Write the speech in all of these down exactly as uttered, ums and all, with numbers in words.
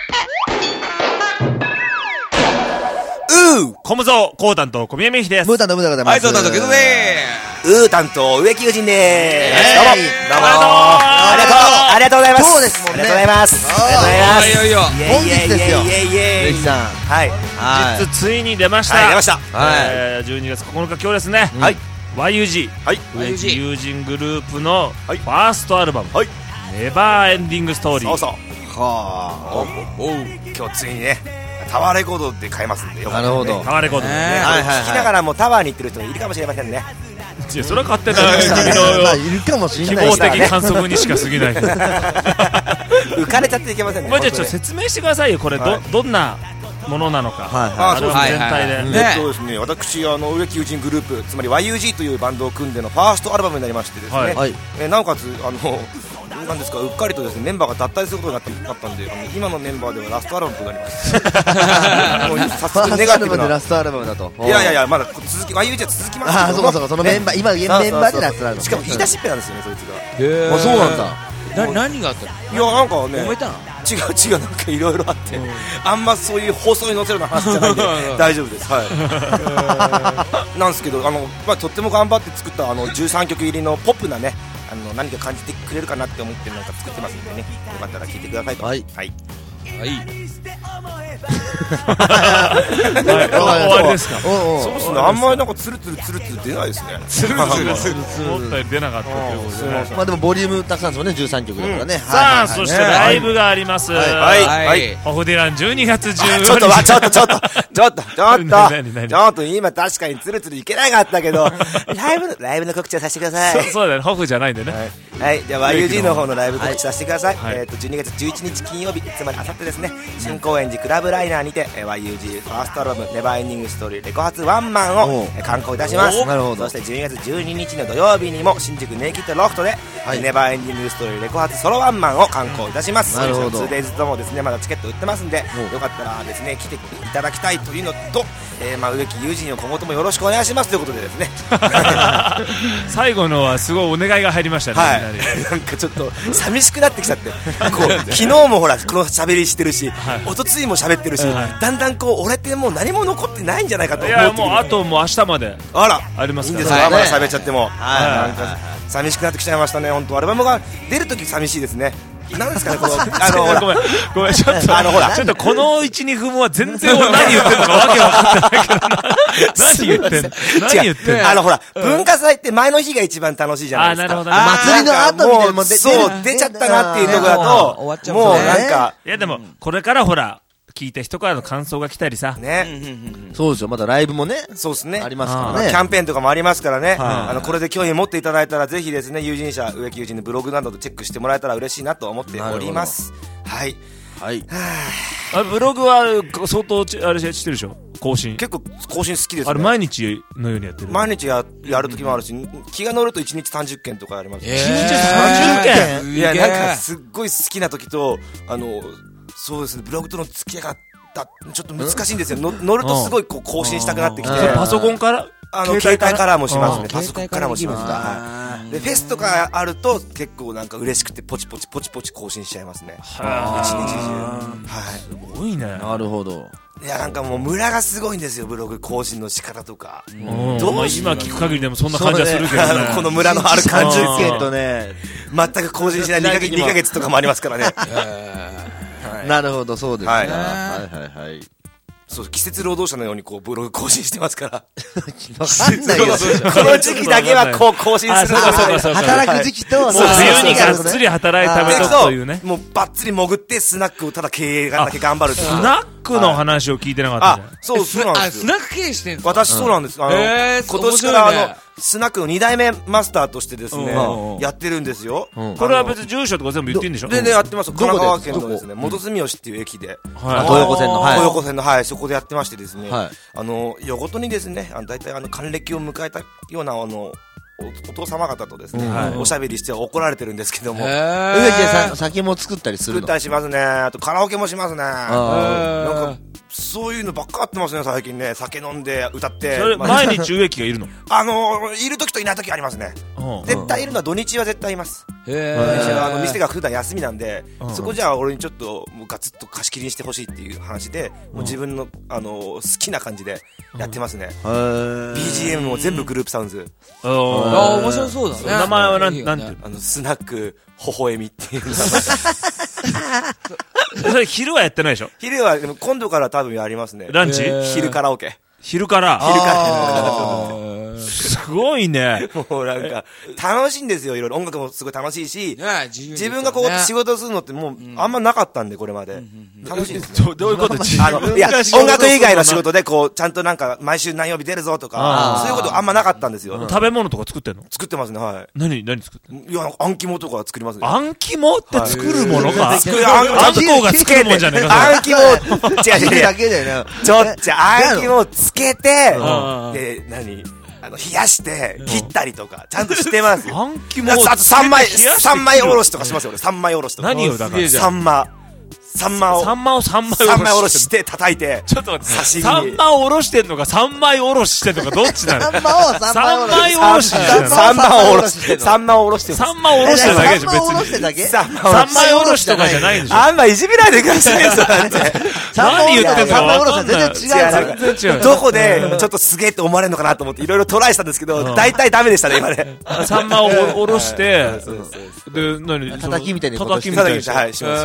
うーコムゾー、コータンと小宮美希です。 ムータンとムータンでございます。 はい、そうだとけどねうータンと植木友人でーす。どうも。どうも。 ありがとう。 ありがとうございます。 そうですもんね。 ありがとうございます。ありがとうございます。 いよいよ。 本日ですよ。 イエイイエイイエイ。 植木さん。 はい。 はい。 実ついに出ました。 はい、出ました。 はい。じゅうにがつここのか今日ですね。 はい。 ワイユージー。 はい。 植木友人グループのフはいァーストアルバム。 はい。 ネバーエンディングストーリー。 そうそう。 はおお今日ついにね、タワーレコードで買えますんでよあ。なるほど。 タワーレコードでねね。 はいはい聞きながらもタワーに行ってる人もいるかもしれませんね。 いやそれは勝手なまあ君いるかもしの希れない望的観測にしか過ぎない。 浮かれちゃっていけませんね。 まあじゃあちょっと説明してくださいよ。これはどどんなものなのか。 はいあアルバム全体で。 はいはいえっとですね、私あの植木友人グループ、つまり ワイユージー というバンドを組んでのファーストアルバムになりましてですね、 はいはい。 えーなおかつあのなんですか、うっかりとですねメンバーが脱退することになったなったんで、あの今のメンバーではラストアルバムとなりますもう早ファ速ネーストアルバムでガティブなラストアルバムだと。 いやいやいや、まだ続き ワイユージー は続きますけども、 ああ、そうかそうか、そのメンバー、今現メンバーでラストアルバム。 しかも言い出しっぺなんですよね、そいつが。 へあ、そうなんだ。 な、何があったの？ いや、なんかね揉めたの？ 違う違う、なんかいろいろあって、あんまそういう放送に載せるような話じゃないんで大丈夫です。はいなんですけど、あの、まあ、とっても頑張って作ったあのじゅうさんきょく入りのポップなね、あの何か感じてくれるかなって思ってなんか作ってますんでね、よかったら聴いてくださいと。 はいはいはい。 はい終わりですか。 おうおう。 そうですね、あんまりなんかツルツルツルツル出ないですね。 ツルツルツルツル思ったより出なかったということでね。 まあでもボリュームたくさんですもんね、じゅうさんきょくだからね。 さあそしてライブがあります。 はいはいホフディランじゅうにがつじゅうよっか。 ちょっとちょっとちょっとちょっとちょっと何何何ちょっと今確かにツルツルいけなかったけどライブのライブの告知をさせてください。 そうそうだよね、ホフじゃないんでね。 はい、じゃあ ワイユージー の方のライブ告知させてください。 はいえっとじゅうにがつじゅういちにち金曜日、つまりあさってですね、新高円寺クラブライナーにてえー ワイユージー ファーストアルバムネバーエンディングストーリーレコ発ワンマンおうをえー刊行いたします。 なるほどそしてじゅうにがつじゅうににちの土曜日にも新宿ネイキッドロフトで、 はいネバーエンディングストーリーレコ発ソロワンマンを刊行いたします。 なるほどツーデイズ ともですね、まだチケット売ってますんで、 おうよかったらですね来ていただきたいというのと、えーまあ植木友人を今後ともよろしくお願いしますということでですね最後のはすごいお願いが入りましたね。 はいみんなになんかちょっと寂しくなってきちゃってこう昨日もほらこの喋りしてるし、 はい一昨日も喋ってるし、 はいだんだんこう俺ってもう何も残ってないんじゃないかといや思ってきて、 もうあともう明日まであらありますからいいんですか、 はいまだ喋っちゃっても、 はいなんか寂しくなってきちゃいましたね。本当アルバムが出るとき寂しいですね。なんですかねこのあのほらごめんごめんちょっとあのほらちょっとこのいち、にふんは全然俺何言ってんのかわけわかってないけどな何言ってんの何言ってんのあのほら文化祭って前の日が一番楽しいじゃないですか。 あなるほどね祭りの後みたいなもう出そう出出ちゃったなっていうところだもうと終わっちゃうもうそうねなんかいやでもこれからほら聞いた人からの感想が来たりさ、 ね、 そうですよ、まだライブもね、 そうですね。 ありますかまらね。 あキャンペーンとかもありますからね、 はいあのこれで興味持っていただいたらぜひですね、友人社植木友人のブログなどでチェックしてもらえたら嬉しいなと思っております。はい。 はい。 あブログは相当ちあれしてるでしょ、更新。 結構更新好きですね。 あれ毎日のようにやってる。 毎日ややる時もあるし、気が乗るといちにちさんじゅっけんとかあります、ね。 えー一日さんじゅっけんいやなんかすっごい好きな時とあのそうですね、ブログとの付き合いがだちょっと難しいんですよ。の乗るとすごいこう更新したくなってきて、 うんそれパソコンからあの携帯からもしますね。 うんパソコンからもします。はい。でフェスとかあると結構なんか嬉しくてポチポチポチポチ更新しちゃいますね。一日中。はすごいね。 なるほど。 い。いやなんかもうムラがすごいんですよ、ブログ更新の仕方とか。 うんどうまあ今聞く限りでもそんな感じはするけどあねのこのムラのある感じさんじゅっけんとね、 全く更新しないにかげつにかげつとかもありますからね。 なるほど、そうですね。 ははいいはいはい。 そう季節労働者のようにこうブログ更新してますから。 わかんないよ。 この時期だけはこう更新する。 あそうかそうかそうか働く時期と、 もうそう冬にがっつり働いためとというね。 もうバッツリ潜ってスナックをただ経営がだけ頑張るっていう。 スナックの話を聞いてなかったじゃん。 あ、そうそうなんですよ。 あスナック経営してんの？ 私そうなんです。あのへー今年から面白いねあのスナックのに代目マスターとしてですねうんやってるんですよ。 うんこれは別に住所とか全部言っていいんでしょ？ でねやってます。神奈川県どこでのですね元住吉っていう駅で。 はい東横線の、はい。 東横線のはいそこでやってましてですね。 はいあの夜ごとにですね、あの大体あの還暦を迎えたようなあのお, お父様方とですね、 はいおしゃべりして怒られてるんですけども、 植木へさん、酒も作ったりするの？ 作ったりしますね。あとカラオケもしますね。 あなんかそういうのばっかやってますね、最近ね。酒飲んで歌って。 それ、毎日植木がいるの？ あの、いる時といない時ありますね。絶対いるのは土日は絶対います。土日はあの店が普段休みなんで、そこじゃあ俺にちょっともうガツッと貸し切りにしてほしいっていう話で、もう自分のあの好きな感じでやってますね。ビージーエム も全部グループサウンズ。 ああ、面白そうだね。 名前はなんていうの？ あのスナック微笑みっていう名前。 それ昼はやってないでしょ？ 昼はでも今度から多分やりますね。 ランチ？ 昼カラオケ。 昼から。 昼から。 すごいね。 もうなんか、楽しいんですよ、いろいろ。音楽もすごい楽しいし、自分がこう仕事するのってもうあんまなかったんで、これまで。楽しいですね。 どういうこと？ あの、いや、音楽以外の仕事でこう、ちゃんとなんか、毎週何曜日出るぞとか、そういうことあんまなかったんですよ。 食べ物とか作ってんの？ 作ってますね、はい。 何、何作ってんの？ いや、あん肝とか作りますね。 あん肝って作るものか？ 作る、 あんこが作るもんじゃねえか。 あん肝、違う違う。 だけだよな。 ちょっと、あん肝をつけて、で、何あの、冷やして、切ったりとか、ちゃんとしてますよ。 あん肝あと三枚、三枚おろしとかしますよ、俺。三枚おろしとか。 何をだから。 サンマ。サンマを。 サンマを三枚おろし。 三枚おろしして叩いて。 ちょっと待って。サンマをおろしてんのか、三枚おろししてんのか、どっちなの？ サンマを三枚おろししてんの？ サンマをおろしてんの？サンマをおろしてんの？ サンマをおろしてるだけでしょ、別に。 サンマをおろしてるだけ？ 三枚おろしとかじゃないんでしょ。 あんまいじめないでくださいよ、そうやって。 何言ってんのか分かんない。 全然違う。 全然違う。どこで、ちょっとすげえって思われるのかなと思って、いろいろトライしたんですけど、大体ダメでしたね、今ね。 サンマをおろして、で、何？ 叩きみたいに。 叩きみたいに。はい、します。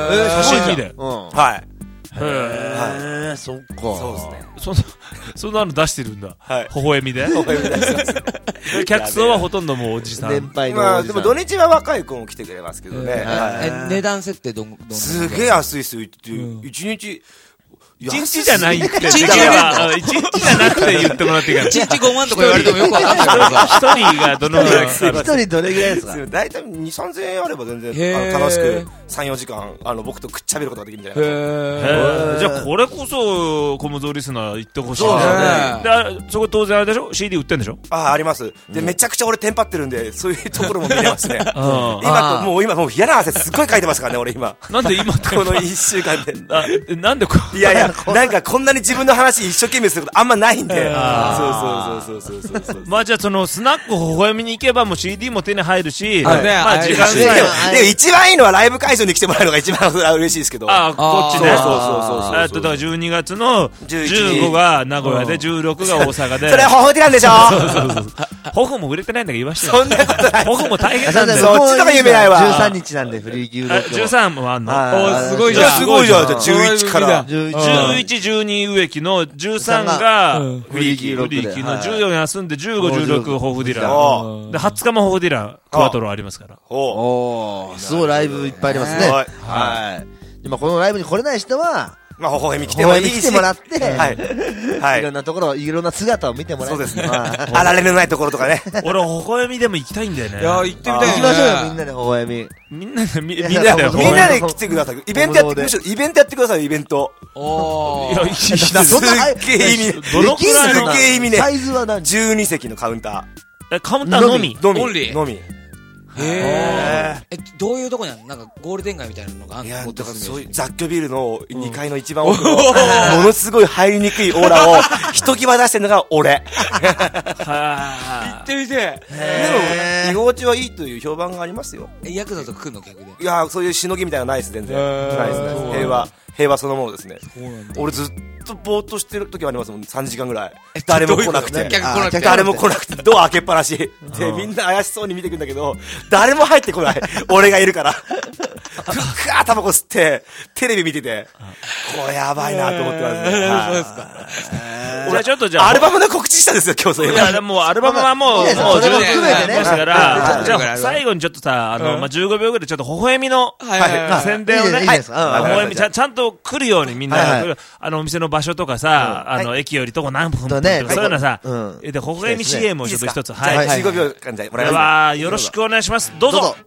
刺身で。 はい。 へえ、そっか。 そうですね。 そんな、そんなの出してるんだ。 はい。 微笑みで。 微笑み出してます。 客層はほとんんおじさん。 年配のまあ、でも土日は若い子も来てくれますけどね。 え、値段設定どん、どんすげえ安いっすよ、一日。 一日じゃないって。一日じゃなくて言ってもらっていいから。 一日ごまんとか言われてもよくわかんないからさ。 一人がどのぐらい一人どれぐらいですか？ だいたいに、さんぜんえんあれば全然楽しくさん、よじかん、あの、僕とくっちゃべることができるみたいな。 へじゃあこれこそ、コムゾーリスナー行ってほしいね。で、そこ当然あれでしょ？ シーディー 売ってんでしょ？ ああ、あります。で、めちゃくちゃ俺テンパってるんで、そういうところも見れますね。今、もう今、もう嫌な汗すっごいかいてますからね、俺今。 なんで今このいっしゅうかんで。 なんでこいやいや、なんかこんなに自分の話一生懸命することあんまないんで。そうそうそうそうそうそう。 まあじゃあそのスナック微笑みに行けばもう シーディー も手に入るし、 まあ時間さえ。でも一番いいのはライブ会場に来てもらうのが一番嬉しいですけど。 ああ、こっちね。 そうそうそうそう。 えっとだからじゅうにがつのじゅうごが名古屋でじゅうろくが大阪で。 それはホフディなんでしょ？ そうそうそう。ホフも売れてないんだけど言わしてよ。 そんなことない。 ホフも大変なんだよ。 そっちとか夢ないわ。 じゅうさんにちなんでフリー牛丼。 じゅうさんもあんの？ おすごいじゃん。 すごいじゃん。じゃあじゅういちから。 じゅういち、じゅうに植木のじゅうさんがフリーキフリーキのじゅうよん休んでじゅうご、じゅうろくホフディラン。で、はつかもホフディラン、クワトロありますから。 おー、すごいライブいっぱいありますね。はい。今このライブに来れない人は、 まあ、微笑み来てもいいし。 来てもらって、 はい。はい。 いろんなところ、いろんな姿を見てもらって。 そうですね。あられのないところとかね。 俺、微笑みでも行きたいんだよね。 いや、行ってみたい。 行きましょうよ、みんなで微笑み。 みんなで、みんなで、 みんなで来てください。イベントやって、むしろイベントやってくださいよ、イベント。 おー。 いや、いいすっげえ意味、 どのくらいすっげえ意味ね。 サイズは何？ じゅうにせきのカウンター。 え、カウンターのみのみ。 オンリーのみ。 へえ。え、どういうとこにあるの？なんかゴールデン街みたいなのがあるの？ いや、だからそういう雑居ビルのにかいの一番奥の、ものすごい入りにくいオーラを、ひときわ出してるのが俺。 行ってみて。 でも、居心地はいいという評判がありますよ。 え、ヤクザと来るの逆で。 いや、そういうしのぎみたいなのないです、全然。ないです、ないです。平和。平和そのものですね。俺ずっとぼーっとしてる時ありますもん、さんじかんぐらい。誰も来なくて。誰も来なくて、ドア開けっぱなし。で、みんな怪しそうに見てくんだけど、誰も入ってこない。俺がいるから。ふっかータバコ吸って、テレビ見てて、これやばいなと思ってますね。そうですか。 じゃあちょっとじゃあ。 アルバムの告知したんですよ、今日そういう。 いや、でもアルバムはもう、もう十分でしたから、じゃあ最後にちょっとさ、あの、ま、じゅうごびょうぐらいちょっと微笑みの、宣伝をね、微笑みちゃんと来るようにみんな、あの、お店の場所とかさ、あの、駅よりとこ何分とか、そういうのさ、で、微笑み シーエム をちょっと一つ、 はい。じゅうごびょうかんでもらいます。 では、よろしくお願いします。どうぞ。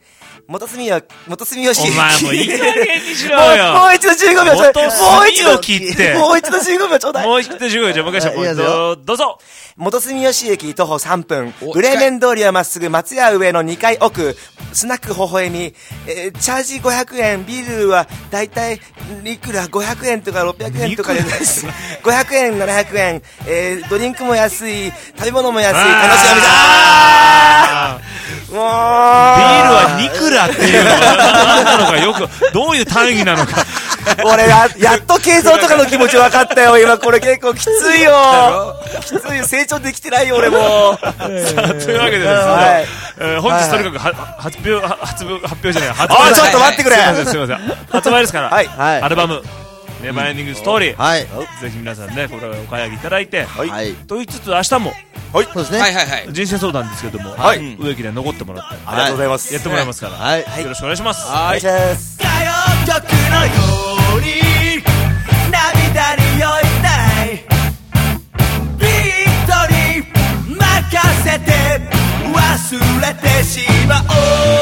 元住よ元住吉お駅前もういい加減にしろもうよ。 もう一度じゅうごびょうちょうだい。もう一度元住を切ってもう一度じゅうごびょうちょうだい。 もう一度じゅうごびょう、じゃあもう一回はいいいですどよどうぞ。 元住吉駅徒歩さんぷんおブレーメン通りはまっすぐ松屋上のにかい奥スナック微笑み、えーチャージごひゃくえんビールはだいたいいくらごひゃくえんとかろっぴゃくえんとかでごひゃくえんななひゃくえん、えードリンクも安い食べ物も安い楽しいお店あーもうビールはニクラっていうのが何なのかよく、どういう単位なのか。 俺ややっと軽装とかの気持ち分かったよ。今これ結構きついよ。きついよ。成長できてないよ俺も。 さあというわけでですね、 はいえー本日とにかくは発表は発表発表じゃない発あ売ちょっと待ってくれすいませんすいません発売ですから、 はいはいアルバムネバーエンディングストーリー、 はいぜひ皆さんねこれをお買い上げいただいて、 はいはいと言いつつ明日もそうですねはいはいはい。 人生相談ですけども、 はい植木で残ってもらってありがとうございます。 やってもらいますから、 はいよろしくお願いします。 お願いします。 歌謡曲のように涙に酔いたいビートに任せて忘れてしまおう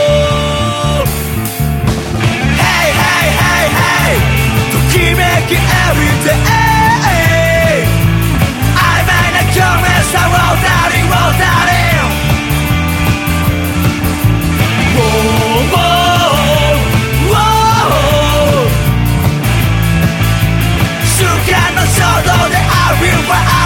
Hey hey hey hey ときめき everyday 曖昧な共鳴さをダリンをダリン瞬間の衝動で I will fight